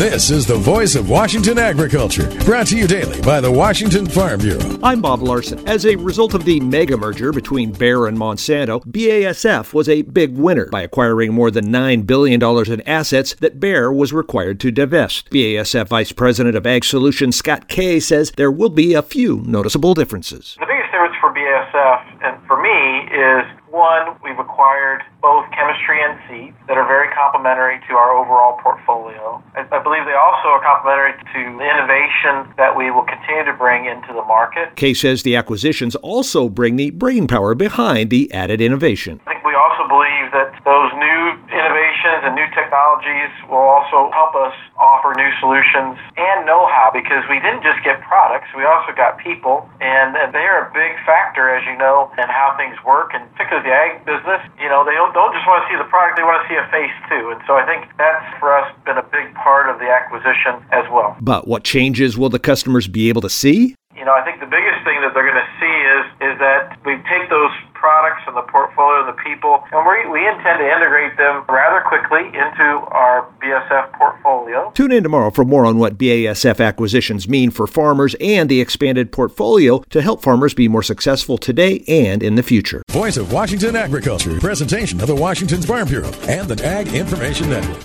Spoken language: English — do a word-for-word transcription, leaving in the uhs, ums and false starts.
This is the voice of Washington agriculture, brought to you daily by the Washington Farm Bureau. I'm Bob Larson. As a result of the mega merger between Bayer and Monsanto, B A S F was a big winner by acquiring more than nine billion dollars in assets that Bayer was required to divest. B A S F Vice President of Ag Solutions Scott Kay says there will be a few noticeable differences. The biggest difference for B A S F and for me is, one, we've acquired both chemistry and seeds that are very complementary to our overall portfolio. I, I believe they also are complementary to the innovation that we will continue to bring into the market. Kay says the acquisitions also bring the brain power behind the added innovation. I think we also believe that those new innovations and new technologies will also help us offer new solutions and know-how, because we didn't just get products, we also got people, and, and they're a big factor, as you know, in how things work, and particularly the ag business. You know, they don't, don't just want to see the product, they want to see a face too, and so I think that's for us been a big part of the acquisition as well. But what changes will the customers be able to see? You know, I think the biggest thing that they're going to see is is that we take those products and the portfolio and the people, and we, we intend to integrate them rather quickly into our B A S F portfolio. Tune in tomorrow for more on what B A S F acquisitions mean for farmers and the expanded portfolio to help farmers be more successful today and in the future. Voice of Washington agriculture, presentation of the Washington Farm Bureau and the Ag Information Network.